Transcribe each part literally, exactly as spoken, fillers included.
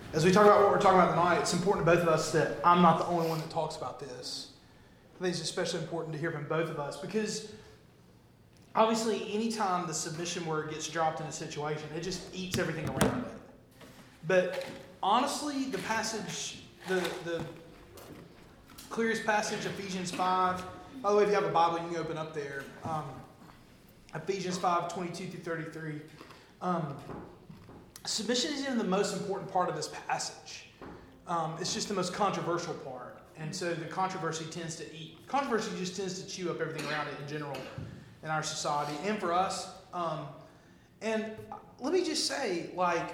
as we talk about what we're talking about tonight, it's important to both of us that I'm not the only one that talks about this. I think it's especially important to hear from both of us because obviously anytime the submission word gets dropped in a situation, it just eats everything around it. But honestly, the passage, the, the clearest passage, Ephesians five, by the way, if you have a Bible, you can open up there. Um, Ephesians five, twenty-two through thirty-three. Um, submission isn't even the most important part of this passage. Um, it's just the most controversial part. And so the controversy tends to eat. Controversy just tends to chew up everything around it in general in our society and for us. Um, and let me just say, like,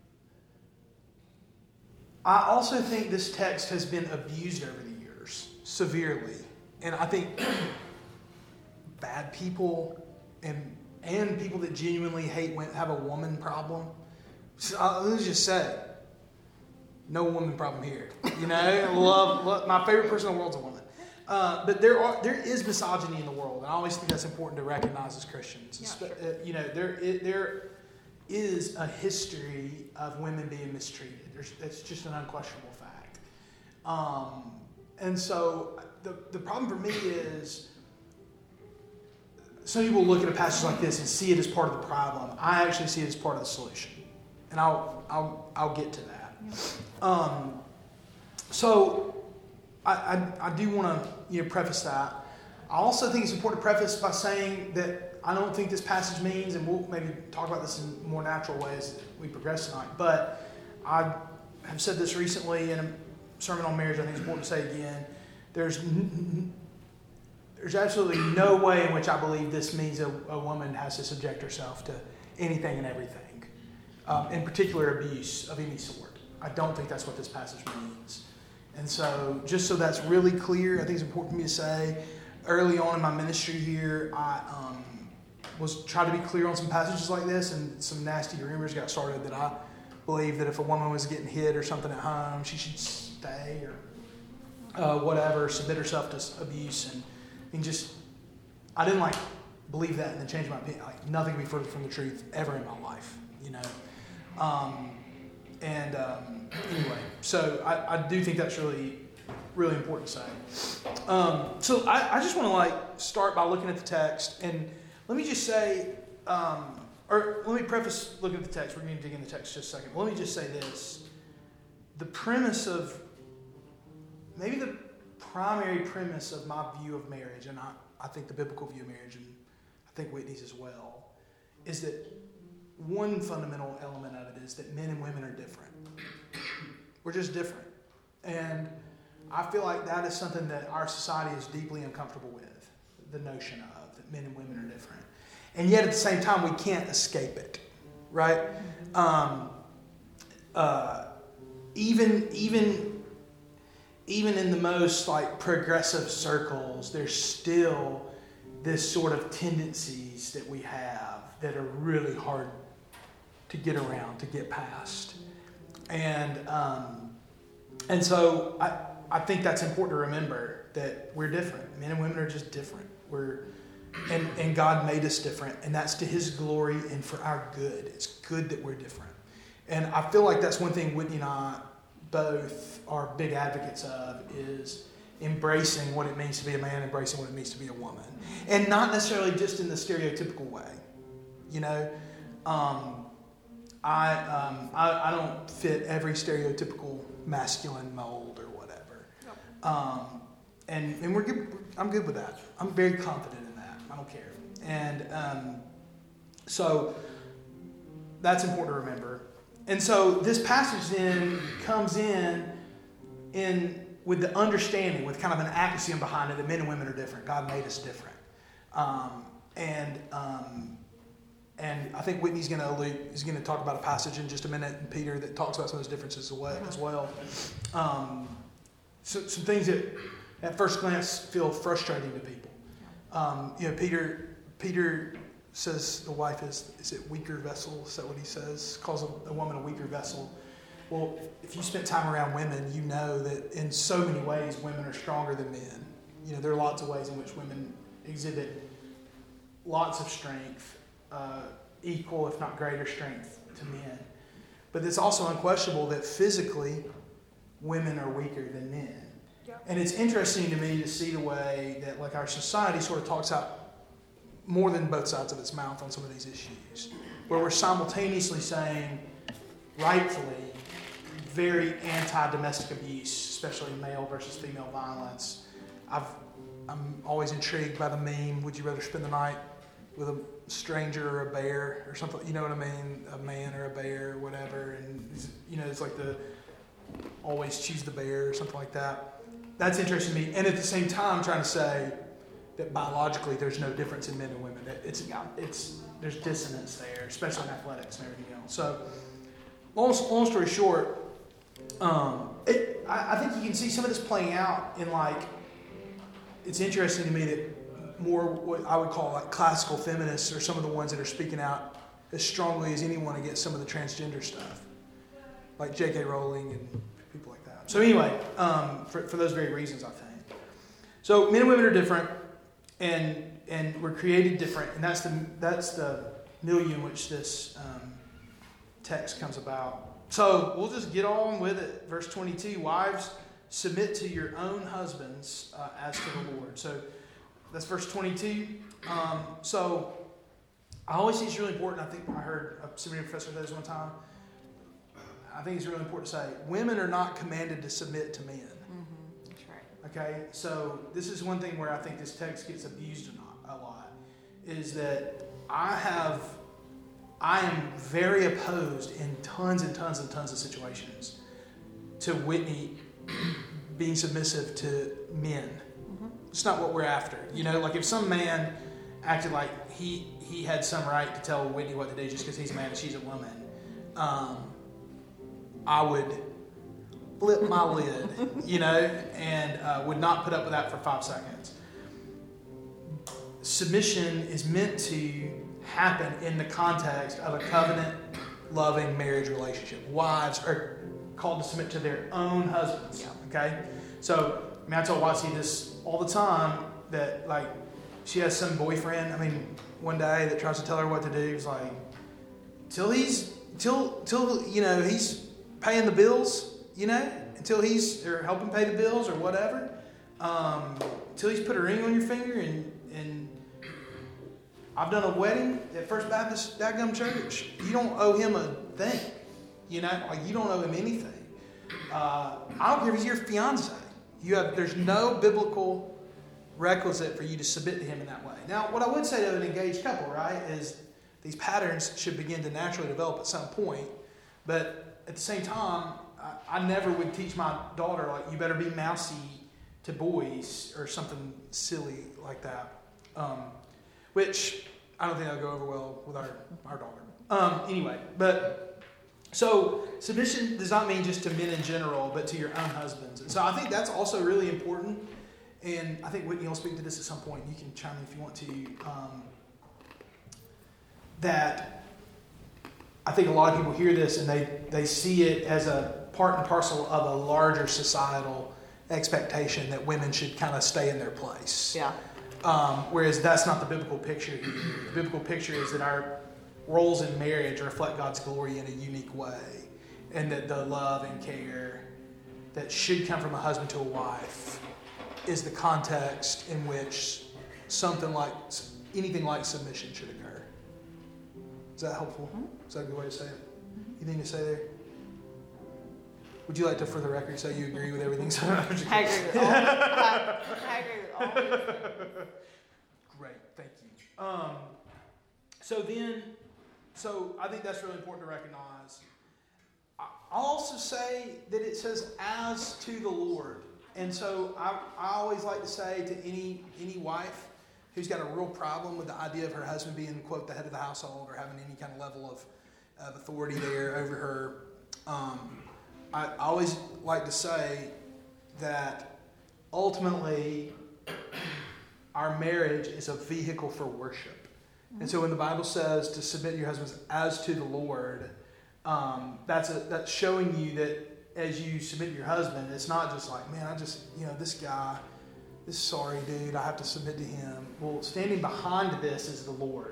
I also think this text has been abused over the years severely. And I think bad people and and people that genuinely hate have a woman problem. So, uh, let me just say, no woman problem here. You know, love, love my favorite person in the world is a woman. Uh, but there are there is misogyny in the world, and I always think that's important to recognize as Christians. Yeah, sure. uh, you know, there it, there is a history of women being mistreated. There's, it's just an unquestionable fact. Um, and so the the problem for me is some people look at a passage like this and see it as part of the problem. I actually see it as part of the solution, and I'll I'll I'll get to that. Yeah. Um, so. I, I, I do want to you know preface that. I also think it's important to preface by saying that I don't think this passage means, and we'll maybe talk about this in more natural ways as we progress tonight, but I have said this recently in a sermon on marriage. I think it's important to say again. There's n- there's absolutely no way in which I believe this means a, a woman has to subject herself to anything and everything, um, in particular abuse of any sort. I don't think that's what this passage means. And so, just so that's really clear, I think it's important for me to say, early on in my ministry here, I um, was trying to be clear on some passages like this, and some nasty rumors got started that I believe that if a woman was getting hit or something at home, she should stay or uh, whatever, submit herself to abuse. And, and just, I didn't like believe that and then change my opinion. Like, nothing could be further from the truth ever in my life, you know. Um, And um, anyway, so I, I do think that's really, really important to say. Um, so I, I just want to like start by looking at the text, and let me just say, um, or let me preface looking at the text. We're going to dig in the text just a second. But let me just say this: the premise of, maybe the primary premise of my view of marriage, and I, I think the biblical view of marriage, and I think Whitney's as well, is that one fundamental element of it is that men and women are different. We're just different. And I feel like that is something that our society is deeply uncomfortable with, the notion of that men and women are different. And yet at the same time, we can't escape it, right? Um, uh, even, even, even in the most like progressive circles, there's still this sort of tendencies that we have that are really hard to get around, to get past. And um, and so I, I think that's important to remember, that we're different. Men and women are just different. We're and, and God made us different, and that's to His glory and for our good. It's good that we're different. And I feel like that's one thing Whitney and I both are big advocates of, is embracing what it means to be a man, embracing what it means to be a woman. And not necessarily just in the stereotypical way. You know, um, I, um, I I don't fit every stereotypical masculine mold or whatever, yep. um, and and we're good. I'm good with that. I'm very confident in that. I don't care, and um, so that's important to remember. And so this passage then comes in in with the understanding, with kind of an axiom behind it, that men and women are different. God made us different, um, and. Um, And I think Whitney's going to allude, is going to talk about a passage in just a minute, and Peter, that talks about some of those differences as well. Um, so, some things that at first glance feel frustrating to people. Um, you know, Peter Peter says the wife is, is it weaker vessel? Is that what he says? Calls a, a woman a weaker vessel. Well, if you spent time around women, you know that in so many ways women are stronger than men. You know, there are lots of ways in which women exhibit lots of strength. Uh, equal, if not greater, strength to men. But it's also unquestionable that physically, women are weaker than men. Yep. And it's interesting to me to see the way that like our society sort of talks out more than both sides of its mouth on some of these issues, where we're simultaneously saying, rightfully, very anti-domestic abuse, especially male versus female violence. I've, I'm always intrigued by the meme, would you rather spend the night with a stranger or a bear or something, you know what I mean? A man or a bear or whatever. And, you know, it's like the always choose the bear or something like that. That's interesting to me. And at the same time, trying to say that biologically there's no difference in men and women. It's, it's, there's dissonance there, especially in athletics and everything else. So, long, long story short, um, it, I, I think you can see some of this playing out in like, it's interesting to me that more what I would call like classical feminists are some of the ones that are speaking out as strongly as anyone against some of the transgender stuff, like J K Rowling and people like that. So anyway, um, for, for those very reasons, I think. So men and women are different, and and we're created different, and that's the that's the milieu in which this um, text comes about. So we'll just get on with it. Verse twenty-two, wives, submit to your own husbands uh, as to the Lord. So that's verse twenty-two. Um, so I always think it's really important. I think I heard a seminary professor say this one time. I think it's really important to say women are not commanded to submit to men. Mm-hmm. That's right. Okay, so this is one thing where I think this text gets abused a lot, is that I have, I am very opposed in tons and tons and tons of situations to Whitney being submissive to men. Mm-hmm. It's not what we're after. You know, like if some man acted like he he had some right to tell Whitney what to do just because he's a man and she's a woman, um, I would flip my lid, you know, and uh, would not put up with that for five seconds. Submission is meant to happen in the context of a covenant-loving marriage relationship. Wives are called to submit to their own husbands. Yeah. Okay? So, I mean, I tell Watsi this all the time, that, like, she has some boyfriend, I mean, one day that tries to tell her what to do. He's like, till he's, till, till, you know, he's paying the bills, you know, until he's, or helping pay the bills or whatever, um, until he's put a ring on your finger and, and I've done a wedding at First Baptist Dadgum Church. You don't owe him a thing. You know, like you don't owe him anything. Uh, I don't care if he's your fiance. You have there's no biblical requisite for you to submit to him in that way. Now, what I would say to an engaged couple, right, is these patterns should begin to naturally develop at some point. But at the same time, I, I never would teach my daughter like you better be mousy to boys or something silly like that. Um, Which I don't think that'll go over well with our, our daughter. Um, anyway, but so submission does not mean just to men in general, but to your own husbands. And so I think that's also really important. And I think Whitney will speak to this at some point. You can chime in if you want to. Um, that I think a lot of people hear this and they, they see it as a part and parcel of a larger societal expectation that women should kind of stay in their place. Yeah. Um, whereas that's not the biblical picture here. The biblical picture is that our roles in marriage reflect God's glory in a unique way. And that the love and care that should come from a husband to a wife is the context in which something like, anything like submission should occur. Is that helpful? Mm-hmm. Is that a good way to say it? Mm-hmm. Anything to say there? Would you like to, for the record, say you agree with everything? I agree with all. I, I agree with all of this. Great, thank you. Um, so then, so I think that's really important to recognize. I'll also say that it says "as to the Lord," and so I, I always like to say to any any wife who's got a real problem with the idea of her husband being, quote, the head of the household or having any kind of level of, of authority there over her. Um, I always like to say that ultimately our marriage is a vehicle for worship. Mm-hmm. And so when the Bible says to submit your husbands as to the Lord, um, that's a, that's showing you that as you submit your husband, it's not just like, man, I just, you know, this guy, this sorry dude, I have to submit to him. Well, standing behind this is the Lord.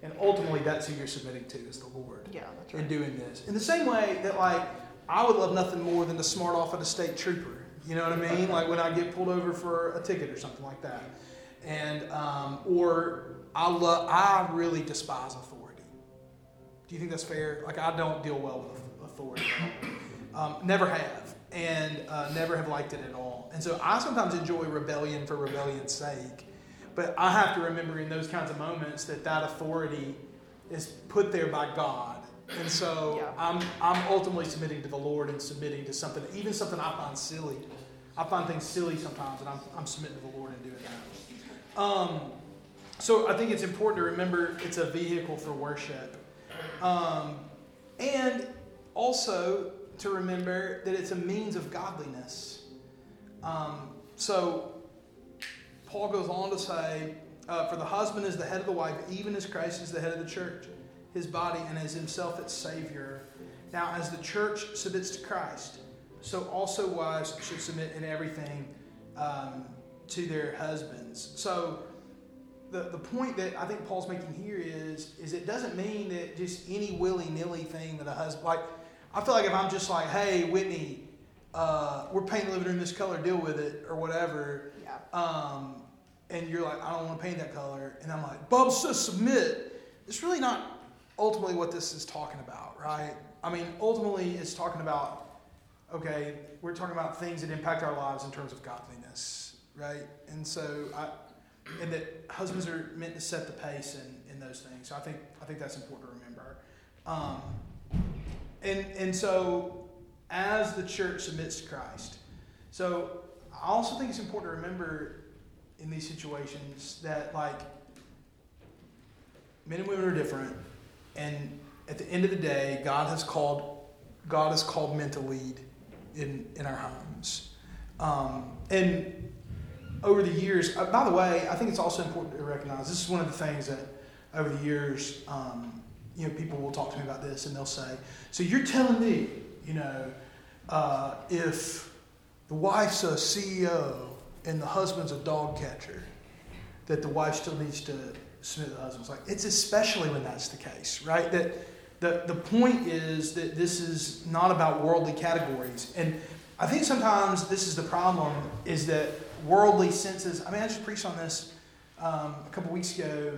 And ultimately, that's who you're submitting to, is the Lord. Yeah, that's right. In doing this. In the same way that, like, I would love nothing more than to smart off at a state trooper. You know what I mean? Like when I get pulled over for a ticket or something like that. And, um, or I love, I really despise authority. Do you think that's fair? Like, I don't deal well with authority. Um, never have. And uh, never have liked it at all. And so I sometimes enjoy rebellion for rebellion's sake. But I have to remember in those kinds of moments that that authority is put there by God. And so yeah. I'm I'm ultimately submitting to the Lord and submitting to something, even something I find silly. I find things silly sometimes, and I'm I'm submitting to the Lord and doing that. Um, so I think it's important to remember it's a vehicle for worship. Um, and also to remember that it's a means of godliness. Um, so Paul goes on to say, uh, for the husband is the head of the wife, even as Christ is the head of the church, his body, and as himself its Savior. Now, as the church submits to Christ, so also wives should submit in everything um, to their husbands. So the, the point that I think Paul's making here is, is it doesn't mean that just any willy-nilly thing that a husband, like, I feel like if I'm just like, hey, Whitney, uh, we're painting the living room this color, deal with it, or whatever. Yeah. Um, and you're like, I don't want to paint that color. And I'm like, Bible says submit. It's really not ultimately what this is talking about, right? I mean, ultimately it's talking about, okay, we're talking about things that impact our lives in terms of godliness, right? And so, I, and that husbands are meant to set the pace in, in those things. So I think I think that's important to remember. Um, and and so, as the church submits to Christ, so I also think it's important to remember in these situations that, like, men and women are different, and at the end of the day, God has called God has called men to lead in in our homes. Um, and over the years, uh, by the way, I think it's also important to recognize, this is one of the things that over the years, um, you know, people will talk to me about this, and they'll say, so you're telling me, you know, uh, if the wife's a C E O and the husband's a dog catcher, that the wife still needs to submit to the husband. It's like, it's especially when that's the case, right? That the, the point is that this is not about worldly categories. And I think sometimes this is the problem, is that worldly senses, I mean, I just preached on this um, a couple weeks ago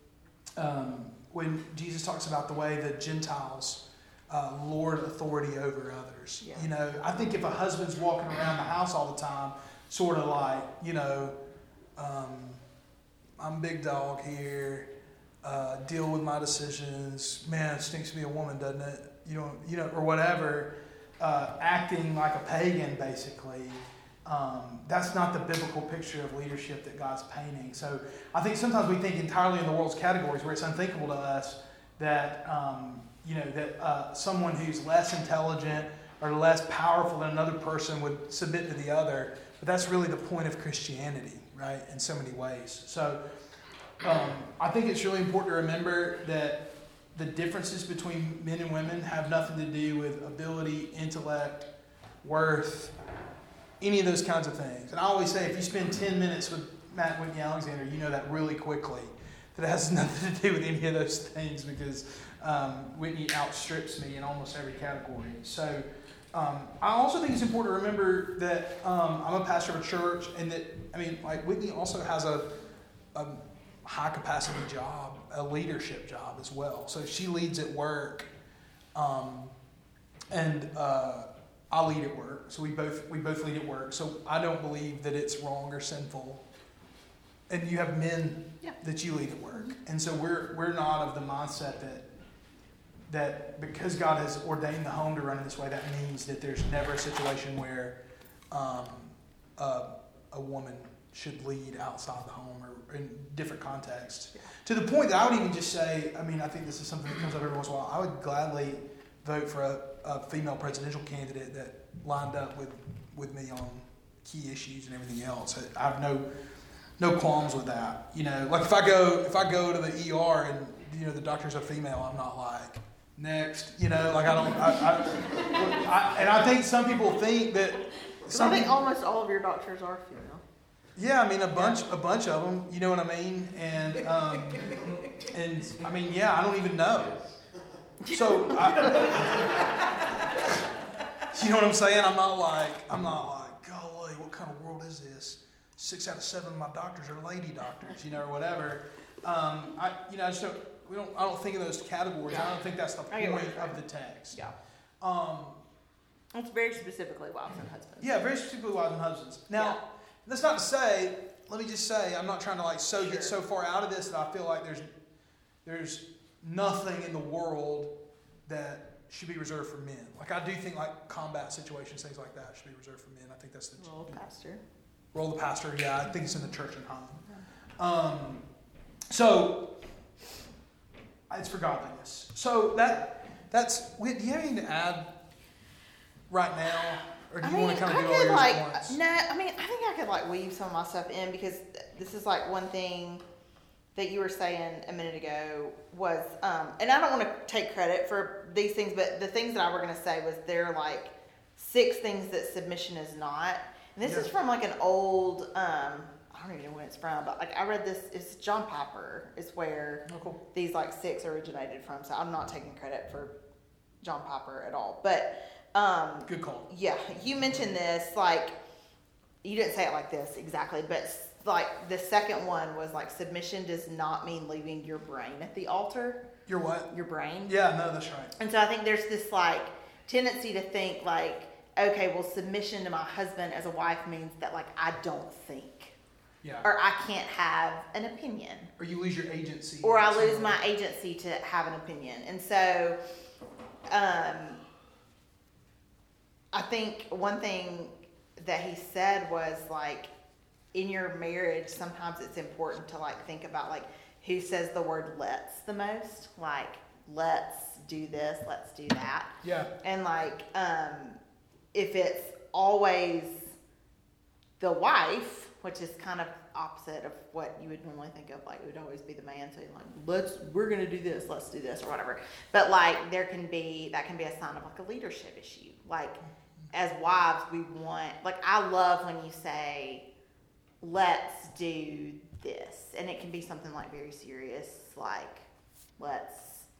um, when Jesus talks about the way that Gentiles uh, lord authority over others. Yeah. You know, I think if a husband's walking around the house all the time, sort of like, you know, um, I'm big dog here, uh, deal with my decisions, man, it stinks to be a woman, doesn't it? You know, you know, or whatever, uh, acting like a pagan, basically. Um, that's not the biblical picture of leadership that God's painting. So I think sometimes we think entirely in the world's categories, where it's unthinkable to us that, um, you know, that uh, someone who's less intelligent or less powerful than another person would submit to the other. But that's really the point of Christianity, right, in so many ways. So um, I think it's really important to remember that the differences between men and women have nothing to do with ability, intellect, worth, any of those kinds of things. And I always say, if you spend ten minutes with Matt Whitney Alexander, you know that really quickly. That it has nothing to do with any of those things, because um, Whitney outstrips me in almost every category. So um, I also think it's important to remember that um, I'm a pastor of a church, and that, I mean, like, Whitney also has a, a high capacity job, a leadership job as well. So she leads at work, um, and uh, I lead at work. So we both we both lead at work. So I don't believe that it's wrong or sinful. And you have men yeah. that you lead at work, and so we're we're not of the mindset that that because God has ordained the home to run in this way, that means that there's never a situation where um, a, a woman should lead outside the home or in different contexts. Yeah. To the point that I would even just say, I mean, I think this is something that comes up every once in a while. I would gladly vote for a, a female presidential candidate that lined up with, with me on key issues and everything else. I have no no qualms with that. You know, like if I go if I go to the E R and, you know, the doctor's a female, I'm not like, next. You know, like I don't. I, I, I, and I think some people think that. Some I think almost all of your doctors are female. Yeah, I mean a bunch, a bunch of them. You know what I mean? And um, and I mean, yeah, I don't even know. So, I, you know what I'm saying? I'm not like, I'm not like, golly, what kind of world is this? Six out of seven of my doctors are lady doctors, you know, or whatever. Um, I, you know, I just don't. We don't. I don't think of those categories. I don't think that's the point of the text. Yeah. Um, It's very specifically wives and husbands. yeah, very specifically wives and husbands. Now, Yeah. that's not to say. Let me just say, I'm not trying to like so Sure. get so far out of this that I feel like there's there's nothing in the world that should be reserved for men. Like I do think like combat situations, things like that should be reserved for men. I think that's the Role of pastor. Role of the pastor. Yeah, I think it's in the church and home. Um, so it's for godliness. So that that's. Do you have anything to add right now, or do you I mean, want to kind of I do all could yours like at once? no. I mean, I think I could like weave some of my stuff in because this is like one thing that you were saying a minute ago was, um, and I don't want to take credit for these things, but the things that I were going to say was they're like six things that submission is not. And this Yeah. is from like an old, um, I don't even know when it's from, but like I read this, it's John Piper is where Oh, cool. these like six originated from. So I'm not taking credit for John Piper at all. But um, Good call. yeah, you mentioned this, like, you didn't say it like this exactly, but like the second one was like submission does not mean leaving your brain at the altar. You're what? Your brain. Yeah, no, that's right. And so I think there's this like tendency to think like, okay, well, submission to my husband as a wife means that like I don't think, Yeah. or I can't have an opinion, Or you lose your agency. or I lose somewhere. my agency to have an opinion. And so, um, I think one thing that he said was like, in your marriage, sometimes it's important to like think about like who says the word let's the most, like let's do this, let's do that. Yeah. And like, um, if it's always the wife, which is kind of opposite of what you would normally think of, like it would always be the man saying like, let's, we're going to do this, let's do this or whatever. But like there can be, that can be a sign of like a leadership issue. Like as wives, we want, like I love when you say, let's do this. And it can be something like very serious, like let's,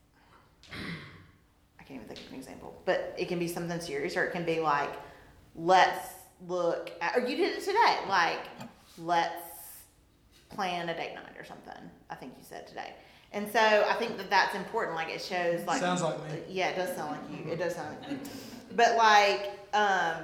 I can't even think of an example, but it can be something serious, or it can be like, let's look at, or you did it today, like let's plan a date night or something, I think you said today. And so I think that that's important. Like it shows like, Sounds like me. yeah, it does sound like you. It does sound like you. But like, um,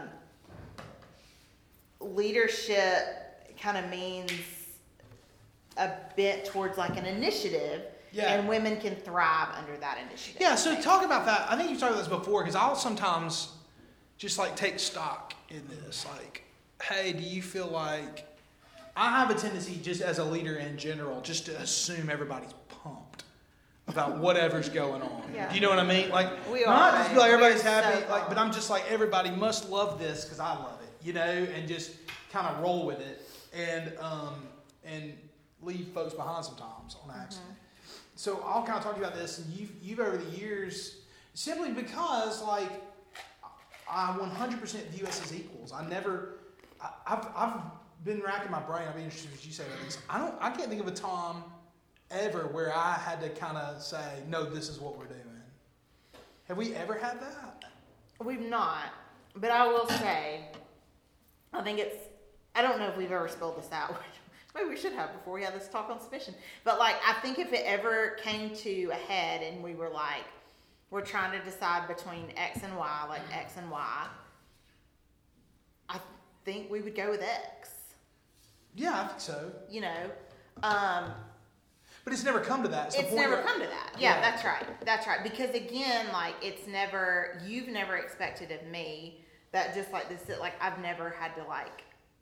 leadership kind of means a bit towards like an initiative, Yeah. and women can thrive under that initiative. Yeah, so talk about that. I think you've talked about this before, because I'll sometimes just like take stock in this. Like, hey, do you feel like, I have a tendency just as a leader in general, just to assume everybody's pumped about whatever's going on. Yeah. Do you know what I mean? Like, We not are, just be like right? everybody's We're happy, so like, but pumped. I'm just like, everybody must love this because I love it, you know, and just kind of roll with it and um, and leave folks behind sometimes on accident. Mm-hmm. So I'll kind of talk to you about this, and you've, you've over the years, simply because, like, I one hundred percent view us as equals. I never, I, I've, I've been racking my brain. I'll be interested in what you say about this. I don't, I can't think of a time ever where I had to kind of say, no, this is what we're doing. Have we ever had that? We've not, but I will say, I think it's, I don't know if we've ever spelled this out. Maybe we should have before we had this talk on submission. But like, I think if it ever came to a head and we were like, we're trying to decide between X and Y, like X and Y, I think we would go with X, Yeah, I think so. you know? Um, But it's never come to that. the it's point never where- come to that. Yeah, Yeah. that's right. That's right. Because again, like it's never, you've never expected of me that just like this, like I've never had to like,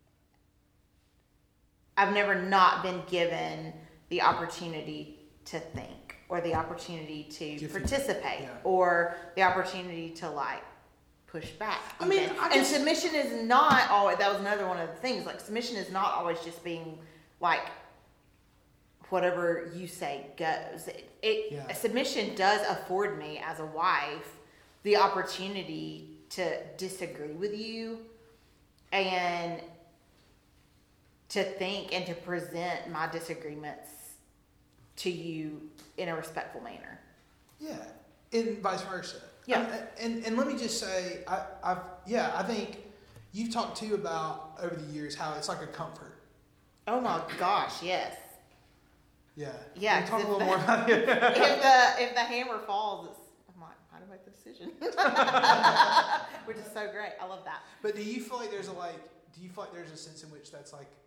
I've never not been given the opportunity to think or the opportunity to Give participate feedback, yeah. or the opportunity to like push back. I mean, even. I and guess- submission is not always, that was another one of the things, like submission is not always just being like, whatever you say goes. It, it Yeah. submission does afford me as a wife the opportunity to disagree with you and to think and to present my disagreements to you in a respectful manner. Yeah, and vice versa. Yeah. I, and and let me just say, I, I've yeah, I think you've talked too about over the years how it's like a comfort. Oh my gosh, yes. Yeah. Yeah. Can you talk a if little the, more about it. if the if the hammer falls, it's I'm like, how to make the decision, which is so great. I love that. But do you feel like there's a like? Do you feel like there's a sense in which that's like?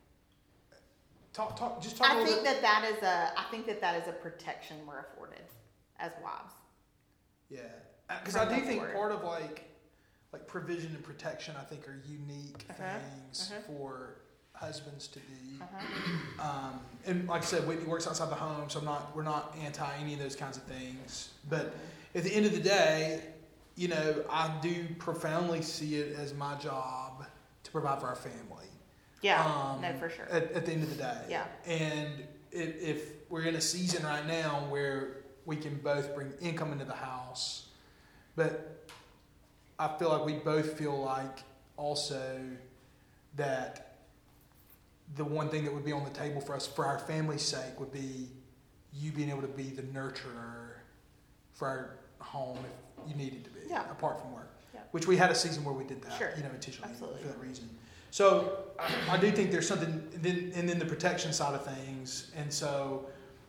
Talk, talk, just talk. a I little think bit. that that is a. I think that that is a protection we're afforded as wives. Yeah, because I do From the think word. part of like, like provision and protection, I think are unique Uh-huh, things uh-huh. for husbands to be. Uh-huh. Um, and like I said, Whitney works outside the home, so I'm not. We're not anti any of those kinds of things. But at the end of the day, you know, I do profoundly see it as my job to provide for our family. Yeah. Um, no, for sure. At, at the end of the day. Yeah. And if, if we're in a season right now where we can both bring income into the house, but I feel like we both feel like also that the one thing that would be on the table for us, for our family's sake, would be you being able to be the nurturer for our home if you needed to be, Yeah. apart from work. Yeah. Which we had a season where we did that, Sure. you know, intentionally Absolutely. for that reason. So I, I do think there's something, and then, and then the protection side of things. And so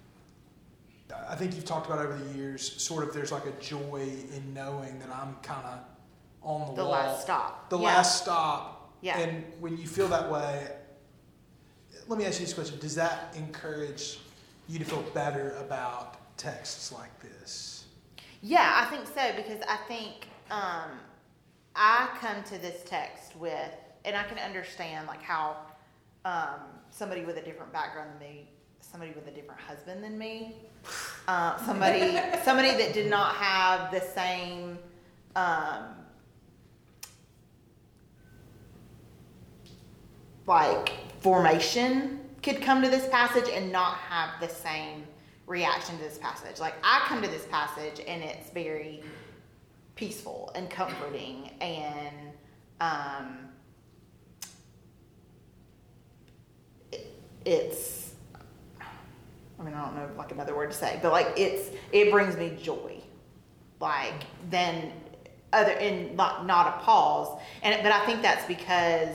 I think you've talked about over the years, sort of there's like a joy in knowing that I'm kind of on the, The wall. last stop. The Yeah. last stop. Yeah. And when you feel that way, let me ask you this question. Does that encourage you to feel better about texts like this? Yeah, I think so, because I think um, I come to this text with, and I can understand like how um, somebody with a different background than me, somebody with a different husband than me, uh, somebody somebody that did not have the same um, like formation could come to this passage and not have the same reaction to this passage. Like I come to this passage and it's very peaceful and comforting and um, it, it's I mean I don't know like another word to say, but like it's it brings me joy. Like then other and not not a pause. And but I think that's because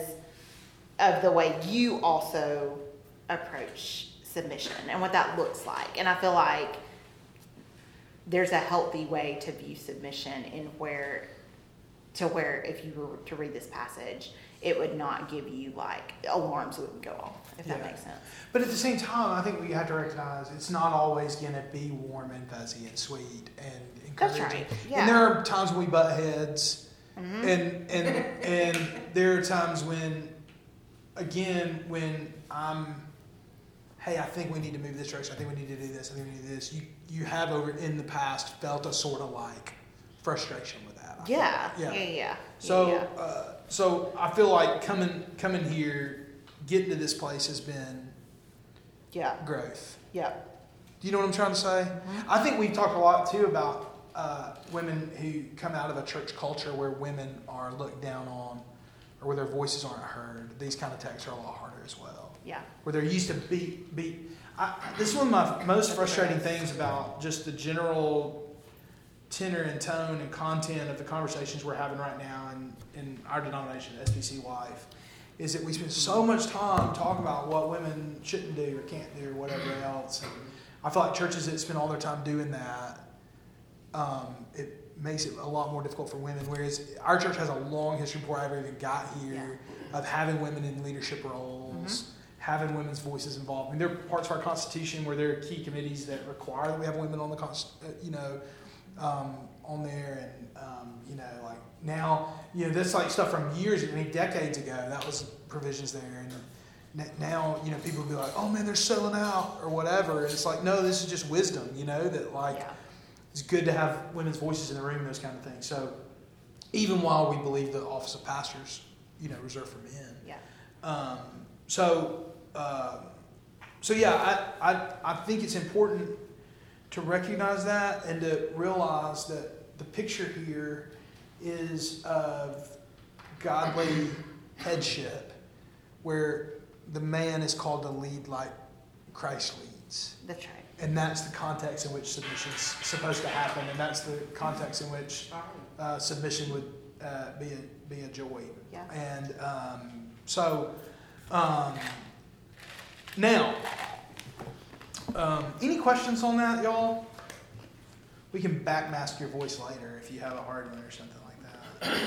of the way you also approach submission and what that looks like. And I feel like there's a healthy way to view submission in where to where if you were to read this passage, it would not give you like alarms wouldn't go off, if that Yeah. makes sense. But at the same time, I think we have to recognize it's not always going to be warm and fuzzy and sweet and That's encouraging. right. Yeah. And there are times when we butt heads, Mm-hmm. and and and there are times when, again, when I'm, hey, I think we need to move this direction. I think we need to do this. I think we need to do this. You you have over in the past felt a sort of like frustration with that. I Yeah. feel Yeah. like. Yeah. Yeah. So, yeah. uh, so I feel like coming coming here, getting to this place has been Yeah. growth. Yeah. Do you know what I'm trying to say? Mm-hmm. I think we've talked a lot too about uh, women who come out of a church culture where women are looked down on, or where their voices aren't heard. These kind of texts are a lot harder as well. Yeah. Where they're used to be be. I, this is one of my most frustrating things about just the general tenor and tone and content of the conversations we're having right now in, in our denomination, S B C Life, is that we spend so much time talking about what women shouldn't do or can't do or whatever else. And I feel like churches that spend all their time doing that, um, it makes it a lot more difficult for women. Whereas our church has a long history before I ever even got here of having women in leadership roles, Mm-hmm. having women's voices involved. I mean, there are parts of our Constitution where there are key committees that require that we have women on the, const- uh, you know, um, on there, and um, you know, like now, you know, that's like stuff from years, I mean, decades ago. That was provisions there, and n- now, you know, people will be like, "Oh man, they're selling out" or whatever. And it's like, no, this is just wisdom, you know, that like Yeah. it's good to have women's voices in the room, those kind of things. So, even while we believe the office of pastors, you know, reserved for men. Yeah. Um, so, uh, so yeah, I, I, I think it's important to recognize that and to realize that the picture here is of godly headship, where the man is called to lead like Christ leads. That's right. And that's the context in which submission's supposed to happen, and that's the context in which uh, submission would uh, be a be a joy. Yeah. And um, so um, now, um, any questions on that, y'all? We can backmask your voice later if you have a hard one or something like that.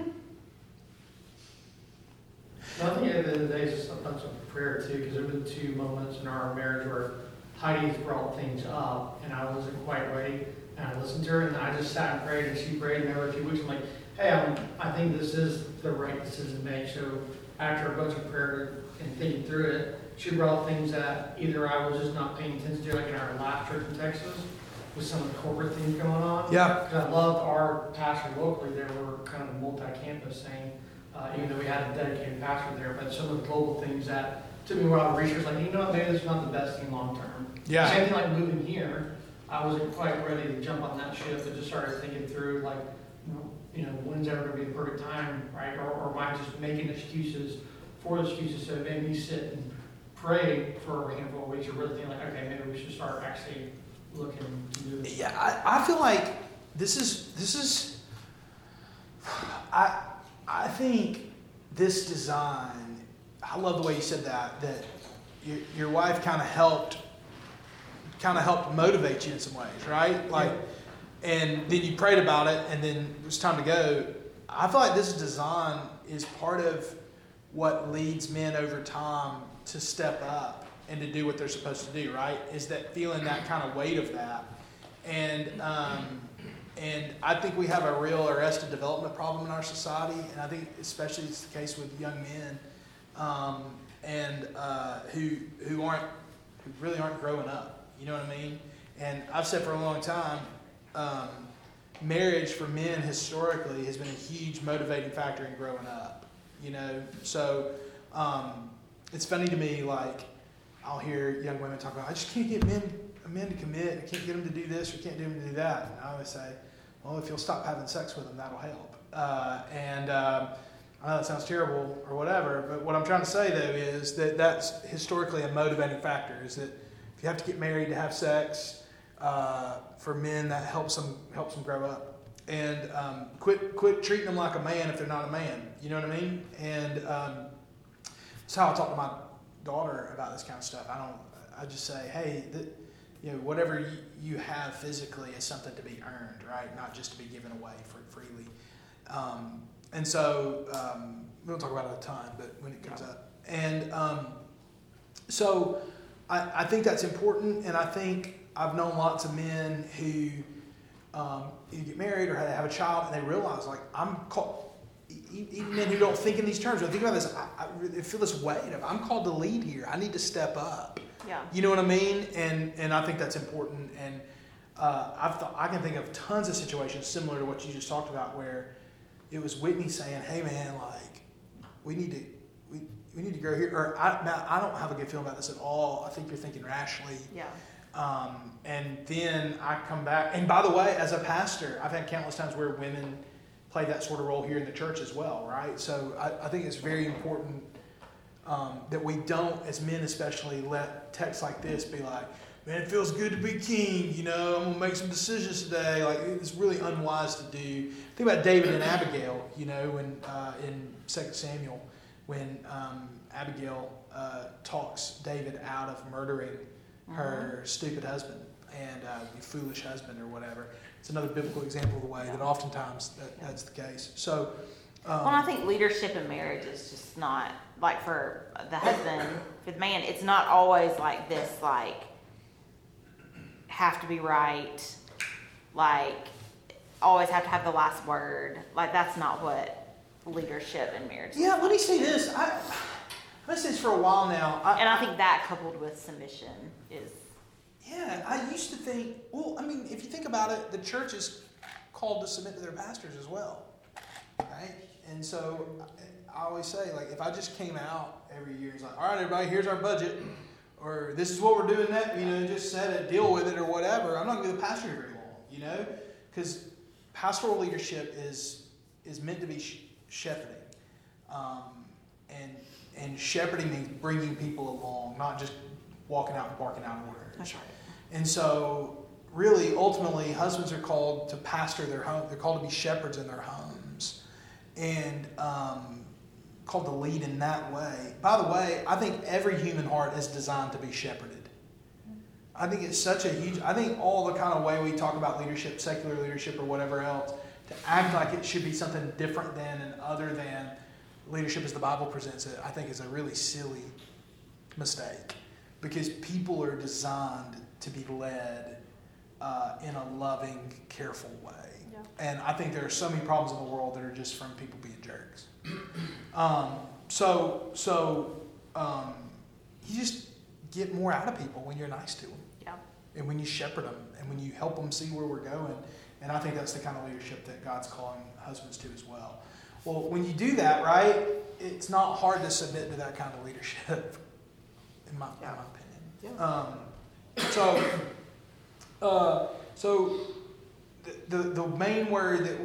I think at the end of the day, it's just a bunch of prayer too, because there have been two moments in our marriage where Heidi's brought things up, and I wasn't quite ready, and I listened to her, and then I just sat and prayed, and she prayed, and every few weeks I'm like, hey, I'm, I think this is the right decision to make. So after a bunch of prayer and thinking through it, she brought things that either I was just not paying attention to, like in our last church in Texas, with some of the corporate things going on. Yeah. Because I loved our pastor locally there. We're kind of multi-campus thing, uh, even though we had a dedicated pastor there, but some of the global things that took me a while to research, like, you know what, maybe this is not the best thing long term. Yeah. Same thing like moving here. I wasn't quite ready to jump on that ship, but just started thinking through, like, you know, when's ever going to be the perfect time, right? Or, or am I just making excuses for excuses? So it made me sit and pray for a handful of weeks, or really think like, okay, maybe we should start actually looking to do this. Yeah, I, I feel like this is this is. I I think this design. I love the way you said that. That your, your wife kind of helped, kind of helped motivate you in some ways, right? Like, yeah. And then you prayed about it, and then it was time to go. I feel like this design is part of what leads men over time to step up and to do what they're supposed to do, right? Is that feeling that kind of weight of that. And um, and I think we have a real arrested development problem in our society, and I think especially it's the case with young men um, and uh, who who aren't who really aren't growing up. You know what I mean? And I've said for a long time, um, marriage for men historically has been a huge motivating factor in growing up. You know, so um, it's funny to me, like, I'll hear young women talk about, I just can't get men men to commit. I can't get them to do this or can't get them to do that. And I always say, well, if you'll stop having sex with them, that'll help. Uh, and uh, I know that sounds terrible or whatever, but what I'm trying to say, though, is that that's historically a motivating factor, is that if you have to get married to have sex, uh, for men, that helps them, helps them grow up. And um, quit quit treating them like a man if they're not a man. You know what I mean? And um, that's how I talk to my daughter about this kind of stuff. I don't. I just say, hey, the, you know, whatever you, you have physically is something to be earned, right? Not just to be given away for freely. Um, and so um, we don't talk about it a ton, but when it comes up, and um, so I, I think that's important. And I think I've known lots of men who um, either get married or have a child, and they realize, like, I'm called. Even men who don't think in these terms, when I think about this, I, I feel this weight of, I'm called to lead here. I need to step up. Yeah. You know what I mean? And and I think that's important. And uh, I've th- I can think of tons of situations similar to what you just talked about, where it was Whitney saying, "Hey man, like we need to we, we need to grow here." Or I now, I don't have a good feeling about this at all. I think you're thinking rashly. Yeah. Um, and then I come back. And by the way, as a pastor, I've had countless times where women play that sort of role here in the church as well, right? So I, I think it's very important um, that we don't, as men especially, let texts like this be like, man, it feels good to be king, you know, I'm going to make some decisions today. Like, it's really unwise to do. Think about David and Abigail, you know, when uh, in Second Samuel, when um, Abigail uh, talks David out of murdering her mm-hmm. stupid husband and uh, foolish husband or whatever. It's another biblical example of the way yeah. that oftentimes that, yeah. that's the case. So, um, well, I think leadership in marriage is just not, like, for the husband, for the man, it's not always like this, like, have to be right, like, always have to have the last word. Like, that's not what leadership in marriage is. Yeah, let me say this. I, I've been saying this for a while now. I, and I think that coupled with submission is... Yeah, I used to think, well, I mean, if you think about it, the church is called to submit to their pastors as well, right? And so I always say, like, if I just came out every year, it's like, all right, everybody, here's our budget, or this is what we're doing, that, you know, just set it, deal with it, or whatever, I'm not going to be the pastor very long, you know? Because pastoral leadership is is meant to be sh- shepherding. Um, and And shepherding means bringing people along, not just walking out and barking out orders. That's right. And so, really, ultimately, husbands are called to pastor their home. They're called to be shepherds in their homes, and um, called to lead in that way. By the way, I think every human heart is designed to be shepherded. I think it's such a huge. I think all the kind of way we talk about leadership, secular leadership, or whatever else, to act like it should be something different than and other than leadership as the Bible presents it, I think is a really silly mistake, because people are designed to be led uh, in a loving, careful way. Yeah. And I think there are so many problems in the world that are just from people being jerks. um, so, so um, you just get more out of people when you're nice to them, yeah. and when you shepherd them, and when you help them see where we're going. And I think that's the kind of leadership that God's calling husbands to as well. Well, when you do that, right, it's not hard to submit to that kind of leadership, in my, yeah. in my opinion. Yeah. Um, so, uh, so the, the the main word that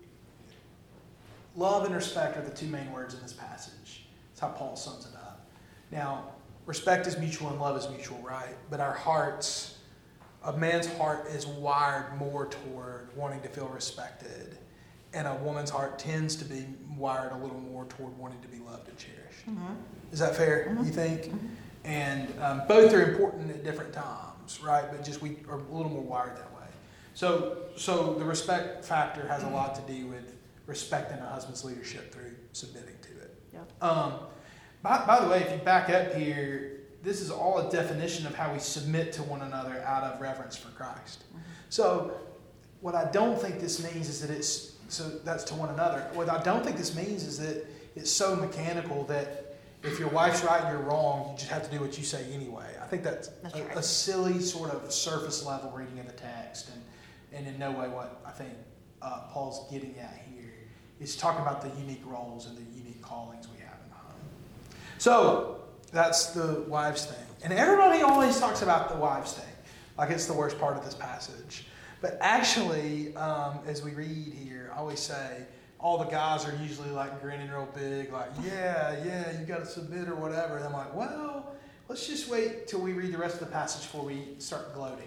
love and respect are the two main words in this passage. That's how Paul sums it up. Now, respect is mutual and love is mutual, right? But our hearts, a man's heart is wired more toward wanting to feel respected, and a woman's heart tends to be wired a little more toward wanting to be loved and cherished. Mm-hmm. Is that fair, mm-hmm. you think? Mm-hmm. And um, both are important at different times, right? But just we are a little more wired that way. So, so the respect factor has a lot to do with respecting a husband's leadership through submitting to it. Yeah. Um, by, by the way, if you back up here, this is all a definition of how we submit to one another out of reverence for Christ. Mm-hmm. So what I don't think this means is that it's, so that's to one another. What I don't think this means is that it's so mechanical that if your wife's right and you're wrong, you just have to do what you say anyway. I think that's, that's a, right. a silly sort of surface level reading of the text, and, and in no way what I think uh, Paul's getting at here. He's talking about the unique roles and the unique callings we have in the home. So that's the wives thing. And everybody always talks about the wives thing, like it's the worst part of this passage. But actually, um, as we read here, I always say, all the guys are usually like grinning real big, like, yeah, yeah, you got to submit or whatever. And I'm like, well, let's just wait till we read the rest of the passage before we start gloating.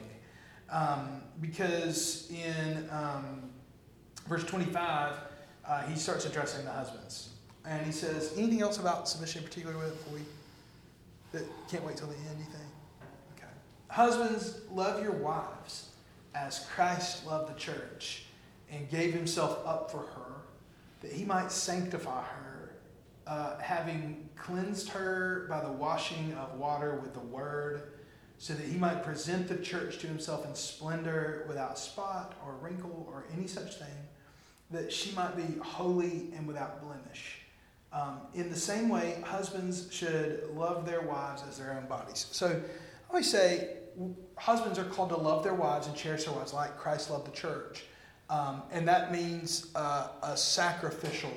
Um, because in um, verse twenty-five, uh, he starts addressing the husbands. And he says, anything else about submission in particular before we, that can't wait till the end, you think? Okay. Husbands, love your wives as Christ loved the church and gave himself up for her, that he might sanctify her, uh, having cleansed her by the washing of water with the word, so that he might present the church to himself in splendor, without spot or wrinkle or any such thing, that she might be holy and without blemish. Um, in the same way, husbands should love their wives as their own bodies. So I always say husbands are called to love their wives and cherish their wives like Christ loved the church. Um, and that means uh, a sacrificial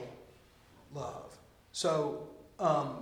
love. So um,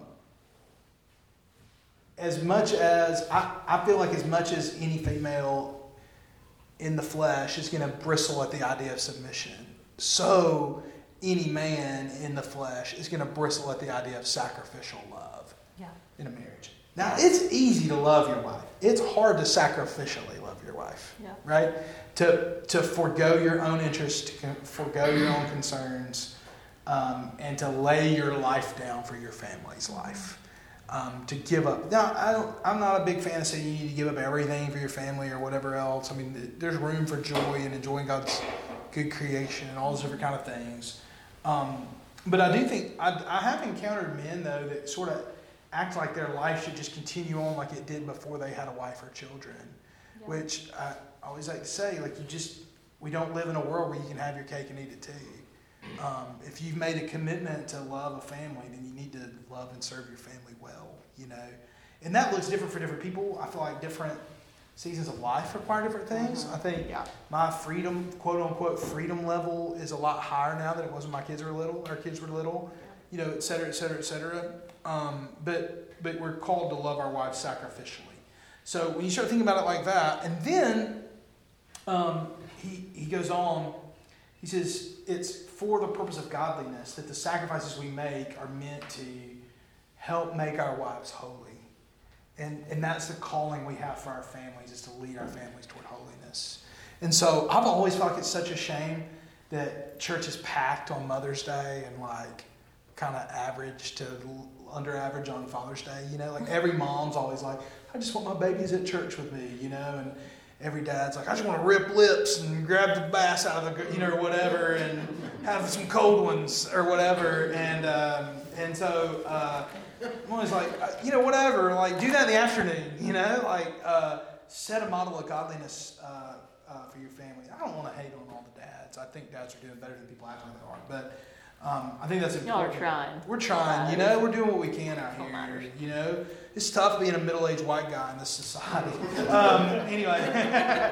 as much as, I, I feel like as much as any female in the flesh is going to bristle at the idea of submission, so any man in the flesh is going to bristle at the idea of sacrificial love yeah. in a marriage. Now, it's easy to love your wife. It's hard to sacrificially love your wife, yeah. right? To to forego your own interests, to forego your own concerns, um, and to lay your life down for your family's life. Um, to give up. Now, I don't, I'm not a big fan of saying you need to give up everything for your family or whatever else. I mean, there's room for joy and enjoying God's good creation and all those different kind of things. Um, but I do think, I, I have encountered men, though, that sort of act like their life should just continue on like it did before they had a wife or children. Yeah. Which I always like to say, like, you just, we don't live in a world where you can have your cake and eat it too. Um, if you've made a commitment to love a family, then you need to love and serve your family well, you know. And that looks different for different people. I feel like different seasons of life require different things. Mm-hmm. I think yeah. my freedom, quote unquote, freedom level is a lot higher now than it was when my kids were little, our kids were little, you know, et cetera, et cetera, et cetera. Um, but, but we're called to love our wives sacrificially. So when you start thinking about it like that, and then um, he, he goes on, he says, it's for the purpose of godliness that the sacrifices we make are meant to help make our wives holy. And, and that's the calling we have for our families, is to lead our families toward holiness. And so I've always felt like it's such a shame that church is packed on Mother's Day and like kind of average to under average on Father's Day. You know, like every mom's always like, I just want my babies at church with me, you know, and every dad's like, I just want to rip lips and grab the bass out of the, you know, or whatever, and have some cold ones or whatever. And um, and so uh, I'm always like, you know, whatever, like do that in the afternoon, you know, like uh, set a model of godliness uh, uh, for your family. I don't want to hate on all the dads. I think dads are doing better than people act like they are, but um, I think that's important. Y'all are trying. We're trying, you know, we're doing what we can out here. You know, it's tough being a middle-aged white guy in this society. um, anyway,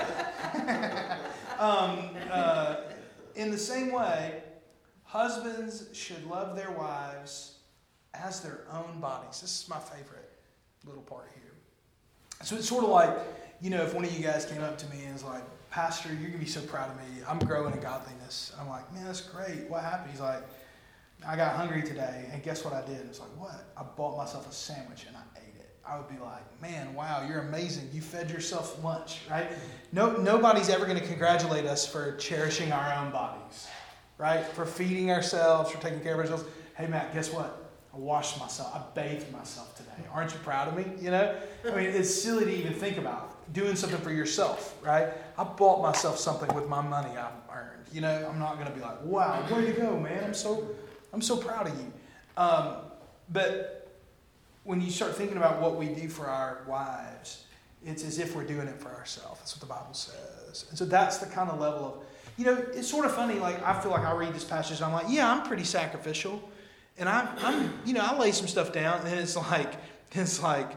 um, uh, in the same way, husbands should love their wives as their own bodies. This is my favorite little part here. So it's sort of like, you know, if one of you guys came up to me and was like, Pastor, you're going to be so proud of me. I'm growing in godliness. I'm like, man, that's great. What happened? He's like, I got hungry today, and guess what I did? It's like, what? I bought myself a sandwich, and I ate it. I would be like, man, wow, you're amazing. You fed yourself lunch, right? No, nobody's ever going to congratulate us for cherishing our own bodies, right? For feeding ourselves, for taking care of ourselves. Hey, Matt, guess what? I washed myself. I bathed myself today. Aren't you proud of me? You know? I mean, it's silly to even think about doing something for yourself, right? I bought myself something with my money I've earned. You know, I'm not going to be like, wow, way to go, man. I'm so, I'm so proud of you. Um, but when you start thinking about what we do for our wives, it's as if we're doing it for ourselves. That's what the Bible says. And so that's the kind of level of, you know, it's sort of funny. Like, I feel like I read this passage and I'm like, yeah, I'm pretty sacrificial. And I'm, I'm, you know, I lay some stuff down, and it's like, it's like,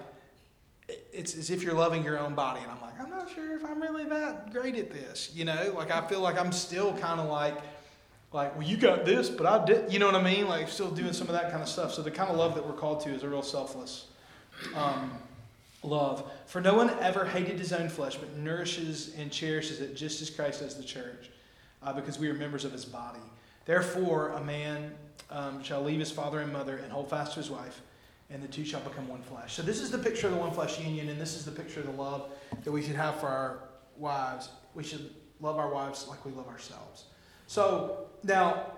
it's as if you're loving your own body. And I'm like, I'm not sure if I'm really that great at this, you know? Like, I feel like I'm still kind of like, like, well, you got this, but I did, you know what I mean? Like, still doing some of that kind of stuff. So the kind of love that we're called to is a real selfless um, love. For no one ever hated his own flesh, but nourishes and cherishes it just as Christ does the church, uh, because we are members of his body. Therefore, a man um, shall leave his father and mother and hold fast to his wife, and the two shall become one flesh. So this is the picture of the one flesh union, and this is the picture of the love that we should have for our wives. We should love our wives like we love ourselves. So now,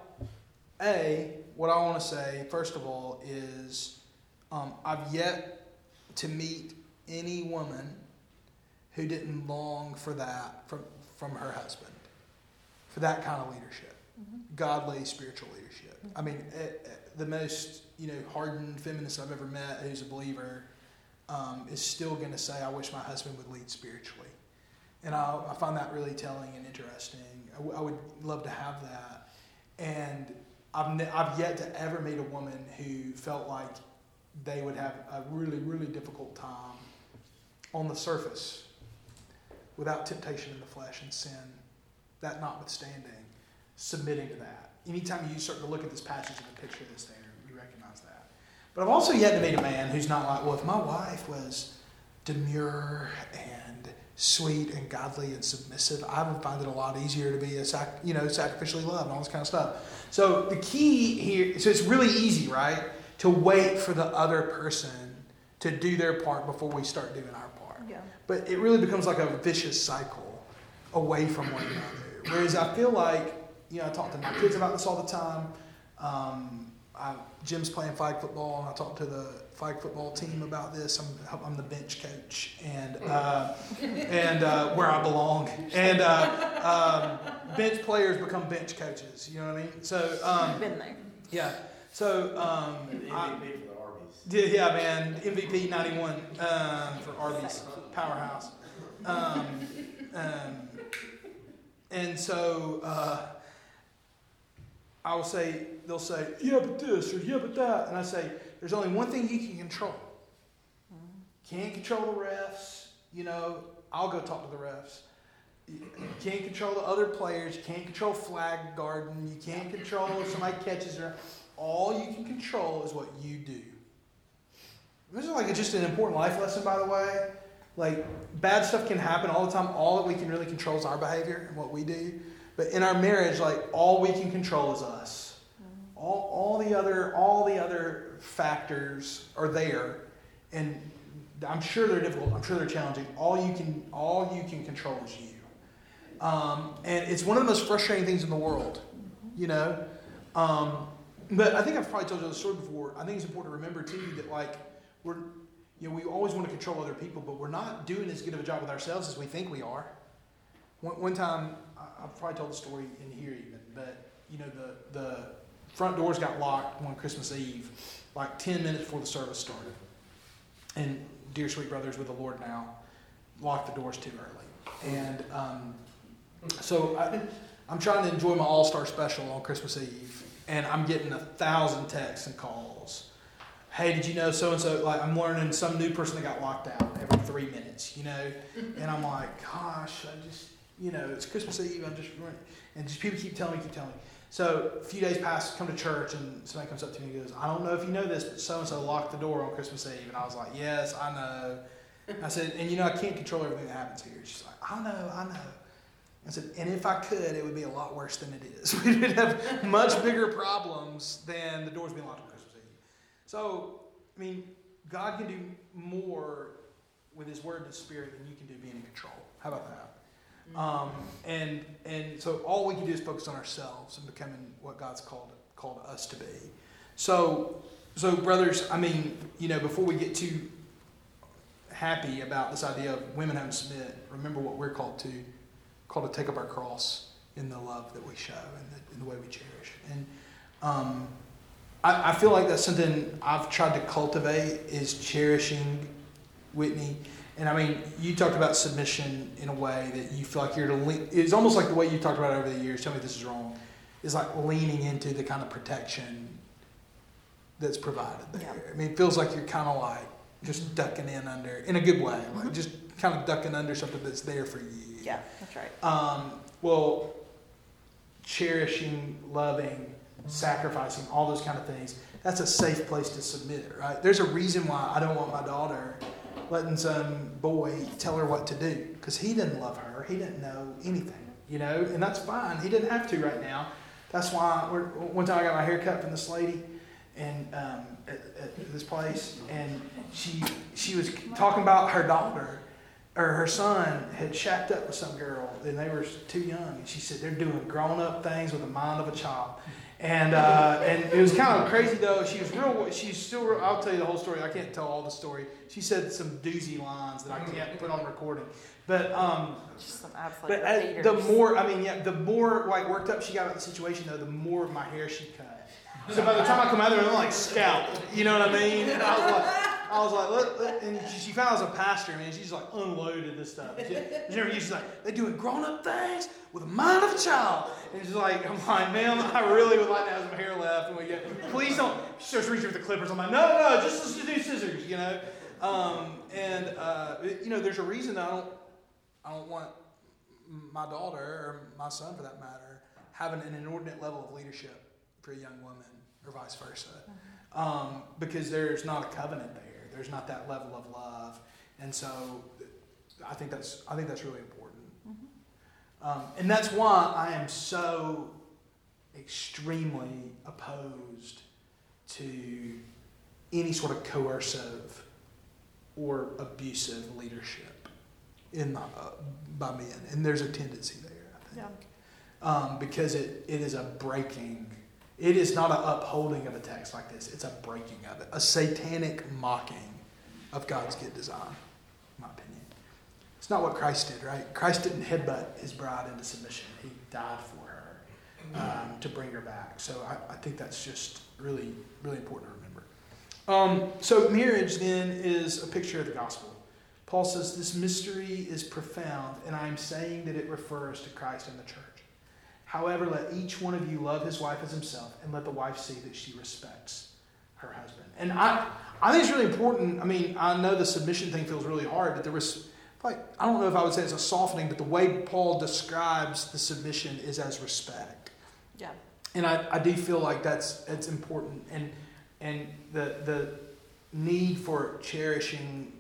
A, what I want to say, first of all, is um, I've yet to meet any woman who didn't long for that from, from her husband, for that kind of leadership, mm-hmm. godly, spiritual leadership. Mm-hmm. I mean, it, it, the most, you know, hardened feminist I've ever met who's a believer um, is still going to say, I wish my husband would lead spiritually. And I, I find that really telling and interesting. I, w- I would love to have that. And I've, ne- I've yet to ever meet a woman who felt like they would have a really, really difficult time on the surface without temptation in the flesh and sin, that notwithstanding, submitting to that. Anytime you start to look at this passage and the picture that's there, you recognize that. But I've also yet to meet a man who's not like, well, if my wife was demure and sweet and godly and submissive, I would find it a lot easier to be a sac- you know, sacrificially loved and all this kind of stuff. So the key here, so it's really easy, right, to wait for the other person to do their part before we start doing our part. Yeah. But it really becomes like a vicious cycle away from one another. Whereas I feel like, you know, I talk to my kids about this all the time. Um, I, Jim's playing flag football, and I talk to the flag football team about this. I'm, I'm the bench coach, and uh, and uh, where I belong. And uh, um, bench players become bench coaches. You know what I mean? So um, been there. Yeah. So um, M V P I, for the Arby's. yeah, yeah, man. M V P ninety-one um, for Arby's powerhouse. Um, um, and so. Uh, I will say, they'll say, yeah, but this, or yeah, but that. And I say, there's only one thing you can control. Can't control the refs. You know, I'll go talk to the refs. You can't control the other players. You can't control flag guarding. You can't control if somebody catches her. All you can control is what you do. This is like just an important life lesson, by the way. Like, bad stuff can happen all the time. All that we can really control is our behavior and what we do. But in our marriage, like, all we can control is us. All, all the other all the other factors are there, and I'm sure they're difficult. I'm sure they're challenging. All you can all you can control is you, um, and it's one of the most frustrating things in the world, you know. Um, but I think I've probably told you the story before. I think it's important to remember too that like we're you know we always want to control other people, but we're not doing as good of a job with ourselves as we think we are. One, one time, I, I've probably told the story in here even, but you know the the front doors got locked one Christmas Eve, like ten minutes before the service started. And dear sweet brothers with the Lord now, locked the doors too early. And um, so I, I'm trying to enjoy my All-Star Special on Christmas Eve, and I'm getting a thousand texts and calls. Hey, did you know so-and-so, like I'm learning some new person that got locked out every three minutes, you know? And I'm like, gosh, I just, you know, it's Christmas Eve, I'm just, and just people keep telling me, keep telling me. So a few days pass, come to church, and somebody comes up to me and goes, I don't know if you know this, but so-and-so locked the door on Christmas Eve. And I was like, yes, I know. I said, and you know, I can't control everything that happens here. She's like, I know, I know. I said, and if I could, it would be a lot worse than it is. We would have much bigger problems than the doors being locked on Christmas Eve. So, I mean, God can do more with His Word and His Spirit than you can do being in control. How about that? Um, and and so all we can do is focus on ourselves and becoming what God's called called us to be. So so brothers, I mean, you know, before we get too happy about this idea of women having to submit, remember what we're called to, called to take up our cross in the love that we show and the, in the way we cherish. And um, I, I feel like that's something I've tried to cultivate is cherishing Whitney. And I mean, you talked about submission in a way that you feel like you're to lean. It's almost like the way you talked about it over the years. Tell me if this is wrong. Is like leaning into the kind of protection that's provided there. Yeah. I mean, it feels like you're kind of like just ducking in under, in a good way, like mm-hmm. just kind of ducking under something that's there for you. Yeah, that's right. Um, well, cherishing, loving, sacrificing, all those kind of things. That's a safe place to submit, right? There's a reason why I don't want my daughter letting some boy tell her what to do, because he didn't love her. He didn't know anything, you know, and that's fine. He didn't have to right now. That's why we're, one time I got my hair cut from this lady and um, at, at this place, and she she was talking about her daughter, or her son had shacked up with some girl, and they were too young. And she said they're doing grown-up things with the mind of a child. And uh, and it was kind of crazy though. She was real. She's still. Real, I'll tell you the whole story. I can't tell all the story. She said some doozy lines that I can't put on recording. But um, just some absolute but as, the more I mean, yeah, the more like worked up she got about the situation though, the more of my hair she cut. So by the time I come out there, I'm like scalped. You know what I mean? And I was like. I was like, let, let, and she found out I was a pastor, man. She's like unloaded this stuff. She, she's like, they're doing grown-up things with the mind of a child. And she's like, I'm like, man, I really would like to have some hair left. And we get, please don't. She starts reaching for the clippers. I'm like, no, no, no, just let's do scissors, you know. Um, and uh, you know, there's a reason that I don't, I don't want my daughter or my son, for that matter, having an inordinate level of leadership for a young woman, or vice versa, um, because there's not a covenant there. There's not that level of love, and so I think that's I think that's really important, mm-hmm. um, and that's why I am so extremely opposed to any sort of coercive or abusive leadership in the, uh, by men, and there's a tendency there, I think, yeah. um, because it, it is a breaking. It is not an upholding of a text like this. It's a breaking of it. A satanic mocking of God's good design, in my opinion. It's not what Christ did, right? Christ didn't headbutt his bride into submission. He died for her um, to bring her back. So I, I think that's just really, really important to remember. Um, so marriage, then, is a picture of the gospel. Paul says this mystery is profound, and I am saying that it refers to Christ and the church. However, let each one of you love his wife as himself, and let the wife see that she respects her husband. And I, I think it's really important. I mean, I know the submission thing feels really hard, but there was, like, I don't know if I would say it's a softening, but the way Paul describes the submission is as respect. Yeah. And I, I do feel like that's it's important, and and the the need for cherishing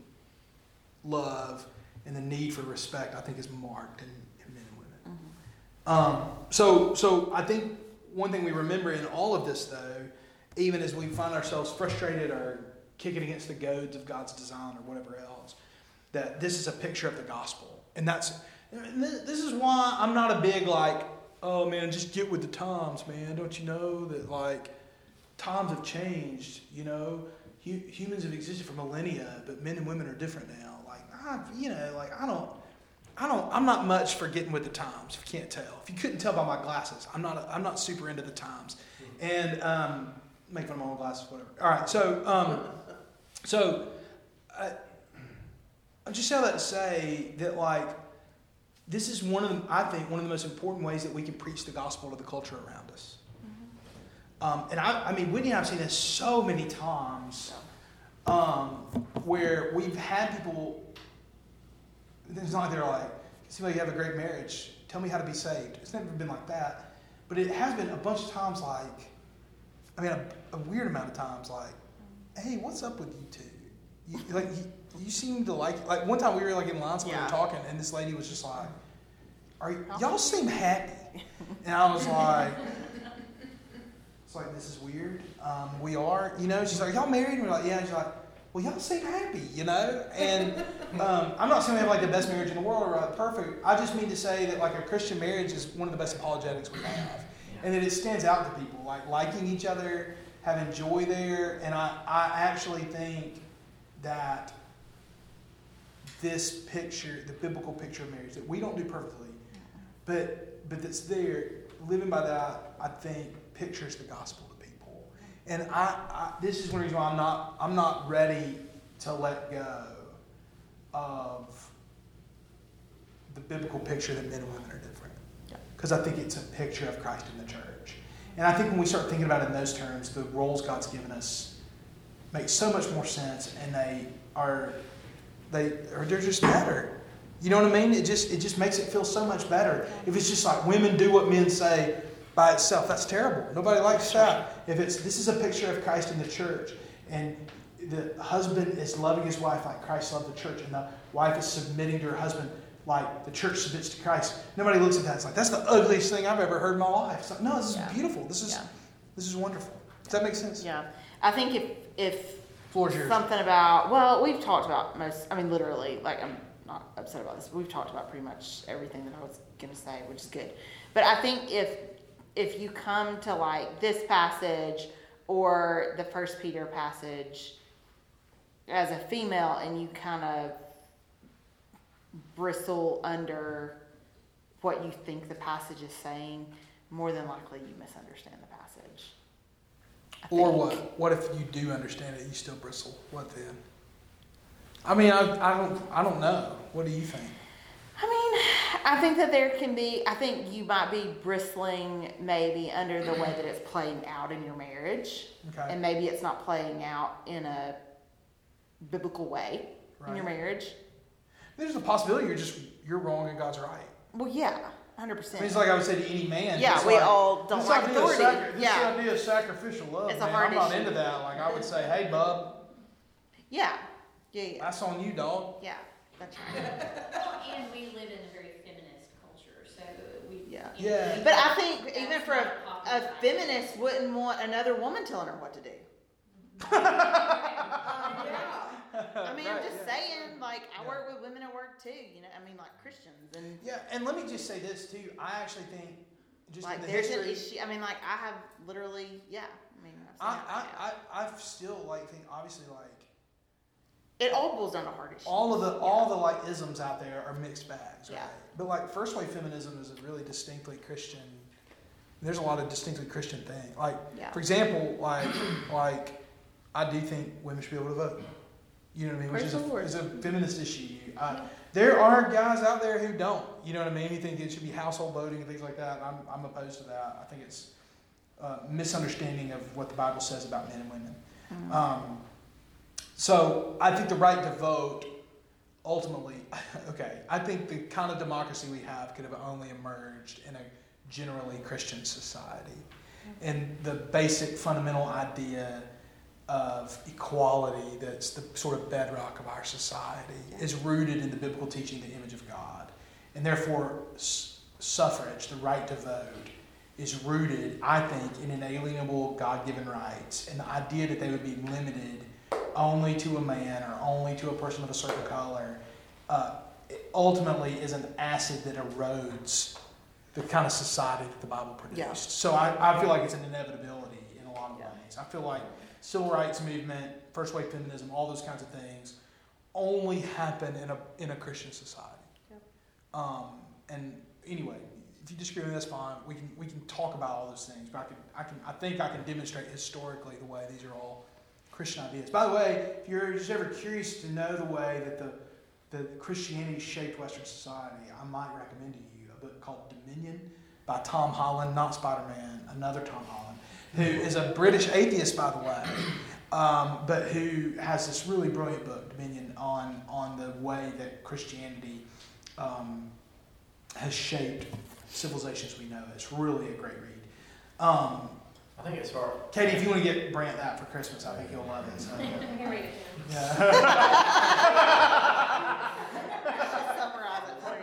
love and the need for respect, I think, is marked in. Um, so, so I think one thing we remember in all of this, though, even as we find ourselves frustrated or kicking against the goads of God's design or whatever else, that this is a picture of the gospel. And that's and this is why I'm not a big like, oh man, just get with the times, man. Don't you know that like times have changed? You know, Hu- humans have existed for millennia, but men and women are different now. Like, I, you know, like I don't, I don't, I'm not much for getting with the times. If you can't tell, if you couldn't tell by my glasses, I'm not, a, I'm not super into the times. And um, make fun of my own glasses, whatever. All right, so, um, so I, I just say all that to say that like. This is one of the, I think, one of the most important ways that we can preach the gospel to the culture around us. Mm-hmm. Um, and I, I mean, Whitney and I have seen this so many times um, where we've had people, it's not like they're like, it seems like you have a great marriage. Tell me how to be saved. It's never been like that. But it has been a bunch of times like, I mean, a, a weird amount of times like, hey, what's up with you two? You, like, you, you seem to like, like one time we were like in line, so we Yeah. were talking, and this lady was just like, "Are y- y'all seem happy?" And I was like, "It's like this is weird. Um, we are, you know." She's like, "Y'all married?" And we're like, "Yeah." And she's like, "Well, y'all seem happy, you know." And um, I'm not saying we have like the best marriage in the world or like perfect. I just mean to say that like a Christian marriage is one of the best apologetics we have, and that it stands out to people, like liking each other, having joy there, and I, I actually think that this picture, the biblical picture of marriage, that we don't do perfectly, but but that's there, living by that, I think, pictures the gospel to people. And I, I this is one reason why I'm not I'm not ready to let go of the biblical picture that men and women are different. Because I think it's a picture of Christ in the church. And I think when we start thinking about it in those terms, the roles God's given us make so much more sense, and they are they are they're just better. You know what I mean? It just it just makes it feel so much better. If it's just like women do what men say by itself, that's terrible. Nobody likes that. If it's this is a picture of Christ in the church, and the husband is loving his wife like Christ loved the church, and the wife is submitting to her husband like the church submits to Christ. Nobody looks at that. It's like, that's the ugliest thing I've ever heard in my life. It's like, no, this is Yeah. beautiful. This is Yeah. this is wonderful. Does that make sense? Yeah. I think if if Floor's yours. something about, well, we've talked about most, I mean, literally, like, I'm not upset about this, but we've talked about pretty much everything that I was going to say, which is good. But I think if if you come to, like, this passage or the First Peter passage as a female and you kind of bristle under what you think the passage is saying, more than likely you misunderstand the passage. I Or think. what? What if you do understand it, you still bristle? What then? I mean, I, I don't I don't know. What do you think? I mean, I think that there can be, I think you might be bristling maybe under the way that it's playing out in your marriage. Okay. And maybe it's not playing out in a biblical way in your Right. marriage. There's a possibility you're just you're wrong and God's right. Well, yeah, one hundred I percent. mean, it's like I would say to any man. Yeah, it's we like, all don't this like idea of authority. sacri- this Yeah. idea of sacrificial love, It's a man, hard I'm not issue. into that. Like I would say, hey, bub, Yeah, yeah, yeah. that's on you, dog. Yeah, that's right. Well, and we live in a very feminist culture, so we. Yeah. you know, Yeah. we- But I think that's even for a, not a popular. feminist wouldn't want another woman telling her what to do. I mean, I'm Right, just yeah. saying, like, I Yeah. work with women at work too, you know, I mean, like Christians, and Yeah, and let me just say this too. I actually think just like in the there's history, an issue. I mean, like I have literally, yeah. I mean, I've I, seen I, it. Yeah. I, I still like think obviously like It all boils down to hard issues. all of the Yeah. all the like isms out there are mixed bags, right? Yeah. But like first wave feminism is a really distinctly Christian. There's a lot of distinctly Christian things. Like Yeah. for example, like like I do think women should be able to vote. You know what I mean? Which Praise is the a, Lord. is a feminist issue. Uh, there are guys out there who don't. You know what I mean? Who think it should be household voting and things like that. I'm I'm opposed to that. I think it's a misunderstanding of what the Bible says about men and women. Mhm. Um, so I think the right to vote ultimately, okay, I think the kind of democracy we have could have only emerged in a generally Christian society. And the basic fundamental idea of equality that's the sort of bedrock of our society is rooted in the biblical teaching, the image of God. And therefore, s- suffrage, the right to vote, is rooted, I think, in inalienable God-given rights, and the idea that they would be limited only to a man or only to a person of a certain color, uh, ultimately is an acid that erodes the kind of society that the Bible produced. Yeah. So I, I feel like it's an inevitability in a lot of Yeah. ways. I feel like civil rights movement, first wave feminism, all those kinds of things only happen in a in a Christian society. Yep. Um, and anyway, if you disagree with me, that's fine. We can we can talk about all those things, but I can I can I think I can demonstrate historically the way these are all Christian ideas. By the way, if you're just ever curious to know the way that the that Christianity shaped Western society, I might recommend to you a book called Dominion by Tom Holland, not Spider-Man, another Tom Holland, who is a British atheist, by the way, um, but who has this really brilliant book, Dominion, on, on the way that Christianity um, has shaped civilizations we know. It's really a great read. Um, I think it's hard. Katie, if you want to get Brant that for Christmas, I think he'll love it. So. I can read it to him. Yeah. I'll summarize it for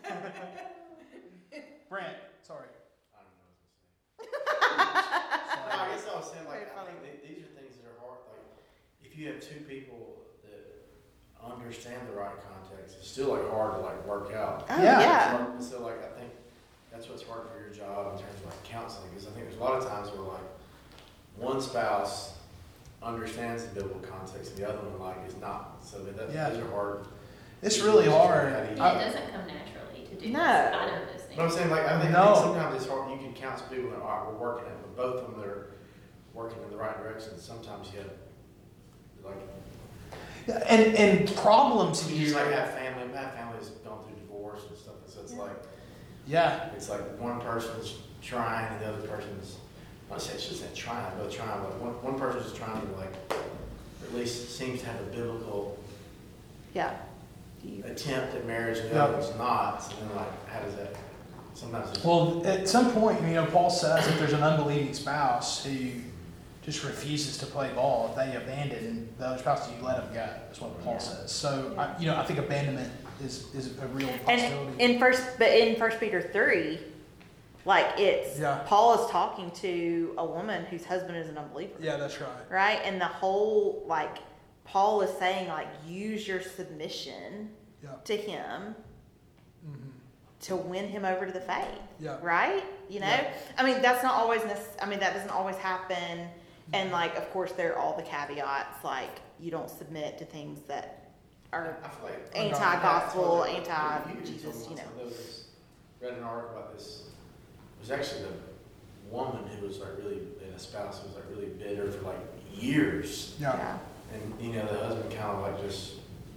you. Brant, sorry. I don't know what to say. No, I guess I was saying, like, Very I funny. think that these are things that are hard. Like, if you have two people that understand the right context, it's still like hard to like work out. Oh, Yeah. yeah. So, like, I think that's what's hard for your job in terms of like counseling, because I think there's a lot of times where like one spouse understands the biblical context and the other one like is not. So that, that Yeah. those are hard. It's really hard. How do you- And it doesn't come naturally to do No. either of those things. But I'm saying, like, I think, I No. think sometimes it's hard. You can counsel people that, all right, we're working it, but both of them are working in the right direction. Sometimes you have, like, Yeah, and and problems you just like here. have family. My family's gone through divorce and stuff, and so it's Yeah. like Yeah, it's like one person's trying and the other person's. I say it's just that trying, but trying. But one one person's trying to like, at least seems to have a biblical Yeah. You- attempt at marriage, and the Yeah. other one's not. So then, like, how does that? Sometimes it's well, at some point, you know, Paul says if there's an unbelieving spouse who just refuses to play ball, they abandon the other spouse, you let them go. That's what Paul Yeah. says. So, I, you know, I think abandonment is, is a real And possibility. in first, but in First Peter three, like it's Yeah. Paul is talking to a woman whose husband is an unbeliever, Yeah, that's right. right? And the whole like Paul is saying like use your submission Yeah. to him hmm to win him over to the faith, Yeah. right? You know, Yeah. I mean that's not always necess- I mean that doesn't always happen, and like of course there are all the caveats like you don't submit to things that are I feel like anti-gospel, Yeah, I told you, anti-Jesus, told me you know. once, There was, read an article about this. It was actually the woman who was like really, and a spouse who was like really bitter for like years. Yeah. And, you know, the husband kind of like just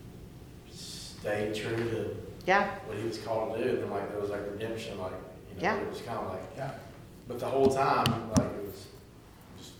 stayed true to Yeah. what he was called to do. And then like there was like redemption, like, you know, Yeah. it was kind of like, Yeah. but the whole time, like it was just,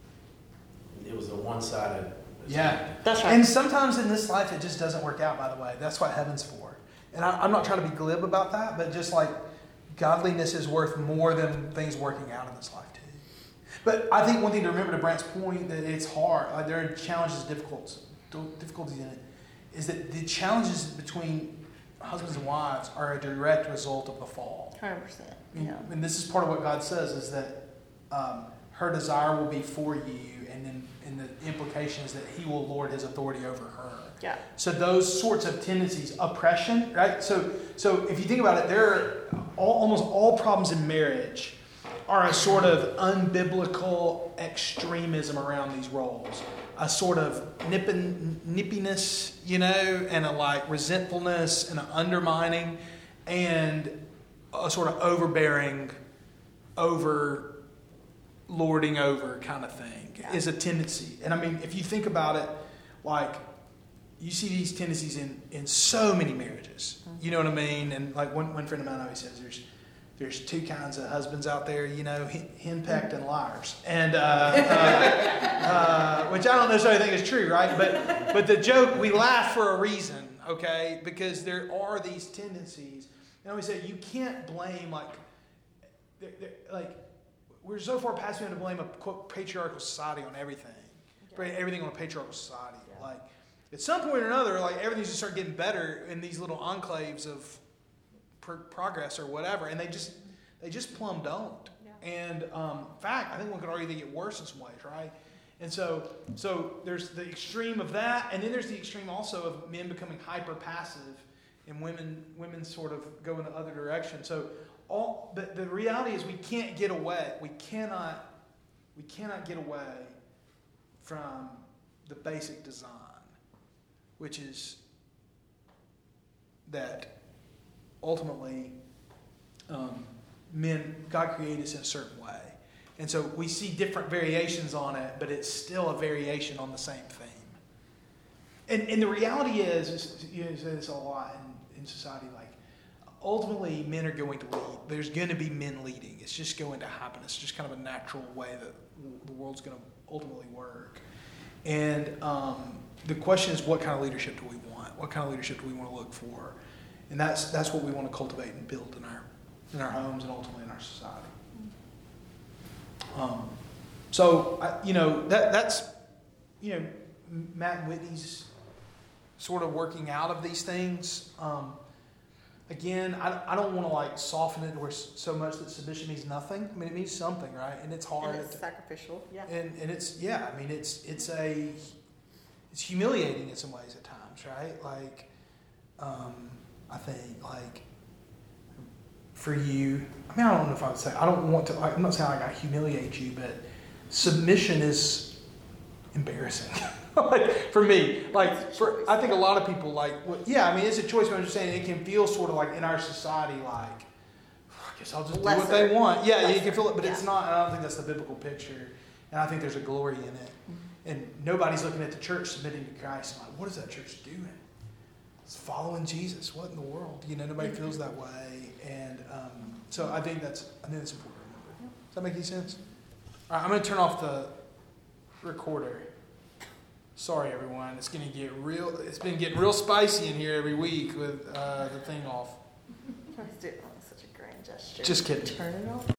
it was a one-sided. Yeah. That's right. And sometimes in this life, it just doesn't work out, by the way. That's what heaven's for. And I, I'm not trying to be glib about that, but just like godliness is worth more than things working out in this life, too. But I think one thing to remember to Brant's point, that it's hard. Like there are challenges, difficulties, difficulties in it, is that the challenges between husbands and wives are a direct result of the fall. Hundred percent. I mean, Yeah. And this is part of what God says is that um, her desire will be for you, and then and the implication is that He will lord His authority over her. Yeah. So those sorts of tendencies, oppression, right? So so if you think about it, there are all, almost all problems in marriage are a sort of unbiblical extremism around these roles. A sort of nippin, nippiness, you know, and a like resentfulness and an undermining and a sort of overbearing, over lording over kind of thing Yeah. is a tendency. And I mean, if you think about it, like you see these tendencies in, in so many marriages. Mm-hmm. You know what I mean? And like one, one friend of mine always says there's there's two kinds of husbands out there, you know, henpecked and liars. And uh, uh, uh, which I don't necessarily think is true, right? But but the joke, we laugh for a reason, okay? Because there are these tendencies. And I always say you can't blame like they're, they're, like we're so far past being able to blame a quote patriarchal society on everything. Blame everything on a patriarchal society. Yeah. Like at some point or another, like everything's just start getting better in these little enclaves of pro- progress or whatever, and they just they just plumb don't. Yeah. And um, in fact, I think one could argue they get worse in some ways, right? And so, so there's the extreme of that, and then there's the extreme also of men becoming hyper passive, and women women sort of go in the other direction. So, all the, the reality is we can't get away. We cannot we cannot get away from the basic design, which is that ultimately um, men God created us in a certain way. And so we see different variations on it, but it's still a variation on the same theme. And, and the reality is, is, you know, say this a lot in, in society, like, ultimately men are going to lead. There's going to be men leading. It's just going to happen. It's just kind of a natural way that the world's going to ultimately work. And um, the question is, what kind of leadership do we want? What kind of leadership do we want to look for? And that's that's what we want to cultivate and build in our in our homes and ultimately in our society. Um, so, I, you know, that that's, you know, Matt and Whitney's sort of working out of these things. Um, again, I, I don't want to like soften it where so much that submission means nothing. I mean, it means something, right? And it's hard. And it's sacrificial, yeah. And and it's, yeah, I mean, it's it's a, it's humiliating in some ways at times, right? Like, um, I think, like, for you, I mean, I don't know if I would say, I don't want to, I'm not saying like I humiliate you, but submission is embarrassing. Like, for me, like, for, I think a lot of people, like, well, yeah, I mean, it's a choice, but I'm just saying it can feel sort of like in our society, like, I guess I'll just Lesser. do what they want. Yeah, Lesser. you can feel it, but Yeah. it's not, I don't think that's the biblical picture. And I think there's a glory in it. Mm-hmm. And nobody's looking at the church submitting to Christ and like, what is that church doing? It's following Jesus. What in the world? You know, nobody feels that way. And um, so I think that's I think that's important to remember. Does that make any sense? All right, I'm going to turn off the recorder. Sorry, everyone. It's going to get real. It's been getting real spicy in here every week with uh, the thing off. I was doing such a grand gesture. Just kidding. Turn it off.